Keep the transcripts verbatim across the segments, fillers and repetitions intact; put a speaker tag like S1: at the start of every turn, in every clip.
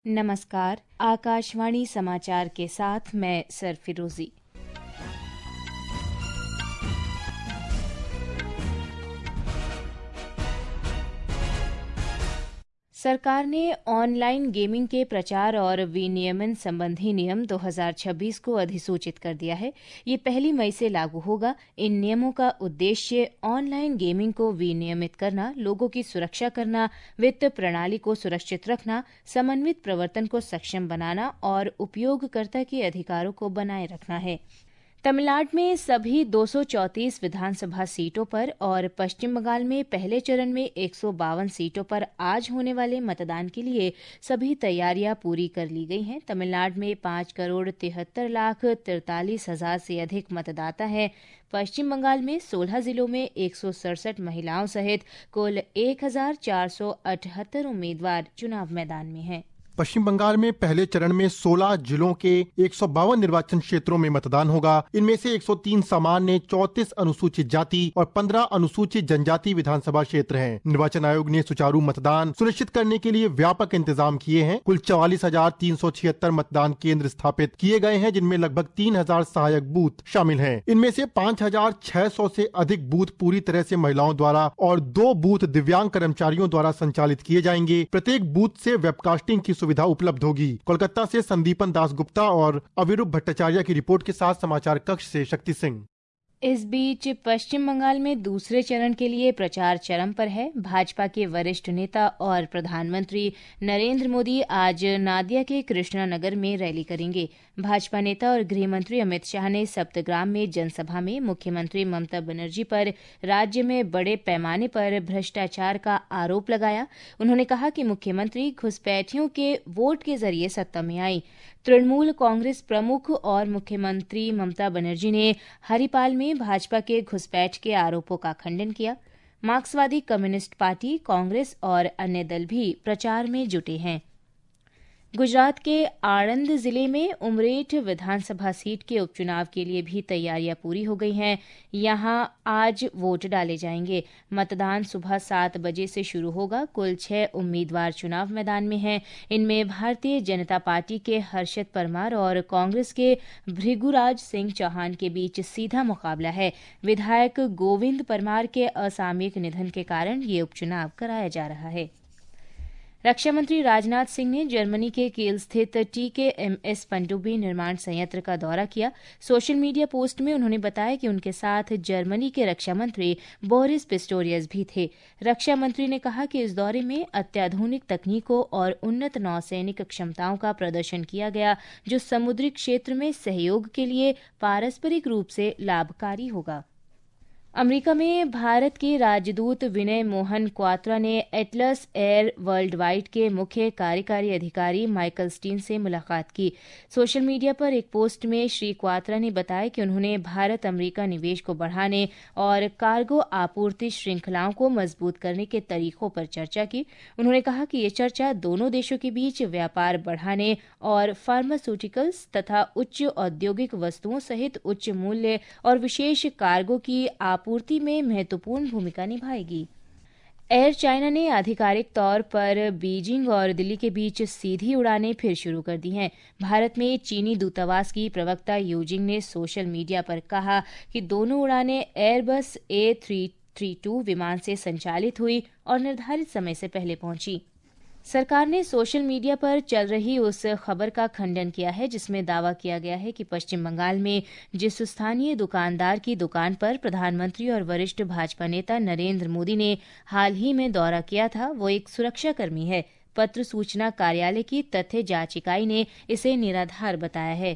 S1: नमस्कार। आकाशवाणी समाचार के साथ मैं सरफिरोजी। सरकार ने ऑनलाइन गेमिंग के प्रचार और विनियमन संबंधी नियम दो हज़ार छब्बीस को अधिसूचित कर दिया है। ये पहली मई से लागू होगा। इन नियमों का उद्देश्य ऑनलाइन गेमिंग को विनियमित करना, लोगों की सुरक्षा करना, वित्त प्रणाली को सुरक्षित रखना, समन्वित प्रवर्तन को सक्षम बनाना और उपयोगकर्ता के अधिकारों को बनाए रखना है। तमिलनाडु में सभी दो सौ चौंतीस विधानसभा सीटों पर और पश्चिम बंगाल में पहले चरण में एक सौ बावन सीटों पर आज होने वाले मतदान के लिए सभी तैयारियां पूरी कर ली गई हैं। तमिलनाडु में पांच करोड़ तिहत्तर लाख तिरतालीस हजार से अधिक मतदाता हैं। पश्चिम बंगाल में सोलह जिलों में एक सौ सड़सठ महिलाओं सहित कुल एक हजार चार सौ अठहत्तर उम्मीदवार चुनाव मैदान में हैं।
S2: पश्चिम बंगाल में पहले चरण में सोलह जिलों के एक सौ बावन निर्वाचन क्षेत्रों में मतदान होगा। इनमें से एक सौ तीन सामान्य, चौंतीस अनुसूचित जाति और पंद्रह अनुसूचित जनजाति विधानसभा क्षेत्र हैं। निर्वाचन आयोग ने सुचारू मतदान सुनिश्चित करने के लिए व्यापक इंतजाम किए हैं। कुल चौवालीस हजार तीन सौ छिहत्तर मतदान केंद्र स्थापित किए गए हैं, जिनमें लगभग तीन हजार सहायक बूथ शामिल हैं। इनमें से पाँच हजार छह सौ से अधिक बूथ पूरी तरह से महिलाओं द्वारा और दो बूथ दिव्यांग कर्मचारियों द्वारा संचालित किए जाएंगे। प्रत्येक बूथ से वेबकास्टिंग की सुविधा उपलब्ध होगी। कोलकाता से संदीपन दास गुप्ता और अविरूप भट्टाचार्य की रिपोर्ट के साथ समाचार कक्ष से शक्ति सिंह।
S1: इस बीच पश्चिम बंगाल में दूसरे चरण के लिए प्रचार चरम पर है। भाजपा के वरिष्ठ नेता और प्रधानमंत्री नरेंद्र मोदी आज नादिया के कृष्णा नगर में रैली करेंगे। भाजपा नेता और गृह मंत्री अमित शाह ने सप्तग्राम में जनसभा में मुख्यमंत्री ममता बनर्जी पर राज्य में बड़े पैमाने पर भ्रष्टाचार का आरोप लगाया। उन्होंने कहा कि मुख्यमंत्री घुसपैठियों के वोट के जरिए सत्ता में आई। तृणमूल कांग्रेस प्रमुख और मुख्यमंत्री ममता बनर्जी ने हरिपाल में भाजपा के घुसपैठ के आरोपों का खंडन किया। मार्क्सवादी कम्युनिस्ट पार्टी, कांग्रेस और अन्य दल भी प्रचार में जुटे हैं। गुजरात के आणंद जिले में उमरेठ विधानसभा सीट के उपचुनाव के लिए भी तैयारियां पूरी हो गई हैं। यहां आज वोट डाले जाएंगे। मतदान सुबह सात बजे से शुरू होगा। कुल छह उम्मीदवार चुनाव मैदान में हैं। इनमें भारतीय जनता पार्टी के हर्षद परमार और कांग्रेस के भृगुराज सिंह चौहान के बीच सीधा मुकाबला है। विधायक गोविंद परमार के असामयिक निधन के कारण ये उपचुनाव कराया जा रहा है। रक्षा मंत्री राजनाथ सिंह ने जर्मनी के किल स्थित टी के एम एस पनडुब्बी निर्माण संयंत्र का दौरा किया। सोशल मीडिया पोस्ट में उन्होंने बताया कि उनके साथ जर्मनी के रक्षा मंत्री बोरिस पिस्टोरियस भी थे। रक्षा मंत्री ने कहा कि इस दौरे में अत्याधुनिक तकनीकों और उन्नत नौसैनिक क्षमताओं का प्रदर्शन किया गया, जो समुद्री क्षेत्र में सहयोग के लिए पारस्परिक रूप से लाभकारी होगा। अमेरिका में भारत के राजदूत विनय मोहन क्वात्रा ने एटलस एयर वर्ल्ड वाइड के मुख्य कार्यकारी अधिकारी माइकल स्टीन से मुलाकात की। सोशल मीडिया पर एक पोस्ट में श्री क्वात्रा ने बताया कि उन्होंने भारत अमेरिका निवेश को बढ़ाने और कार्गो आपूर्ति श्रृंखलाओं को मजबूत करने के तरीकों पर चर्चा की। उन्होंने कहा कि ये चर्चा दोनों देशों के बीच व्यापार बढ़ाने और फार्मास्यूटिकल्स तथा उच्च औद्योगिक वस्तुओं सहित उच्च मूल्य और विशेष कार्गो की आपूर्ति में महत्वपूर्ण भूमिका निभाएगी। एयर चाइना ने आधिकारिक तौर पर बीजिंग और दिल्ली के बीच सीधी उड़ानें फिर शुरू कर दी हैं। भारत में चीनी दूतावास की प्रवक्ता यूजिंग ने सोशल मीडिया पर कहा कि दोनों उड़ानें Airbus A three three two विमान से संचालित हुई और निर्धारित समय से पहले पहुंची। सरकार ने सोशल मीडिया पर चल रही उस खबर का खंडन किया है जिसमें दावा किया गया है कि पश्चिम बंगाल में जिस स्थानीय दुकानदार की दुकान पर प्रधानमंत्री और वरिष्ठ भाजपा नेता नरेंद्र मोदी ने हाल ही में दौरा किया था, वो एक सुरक्षाकर्मी है। पत्र सूचना कार्यालय की तथ्य जांच इकाई ने इसे निराधार बताया है।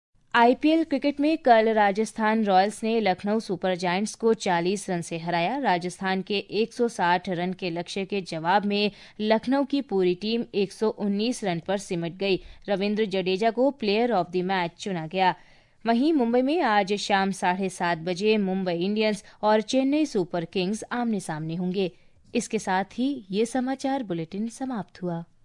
S1: आईपीएल क्रिकेट में कल राजस्थान रॉयल्स ने लखनऊ सुपर जायंट्स को चालीस रन से हराया। राजस्थान के एक सौ साठ रन के लक्ष्य के जवाब में लखनऊ की पूरी टीम एक सौ उन्नीस रन पर सिमट गई। रविंद्र जडेजा को प्लेयर ऑफ द मैच चुना गया। वहीं मुंबई में आज शाम साढ़े सात बजे मुंबई इंडियंस और चेन्नई सुपर किंग्स आमने सामने होंगे। इसके साथ ही ये समाचार बुलेटिन समाप्त हुआ।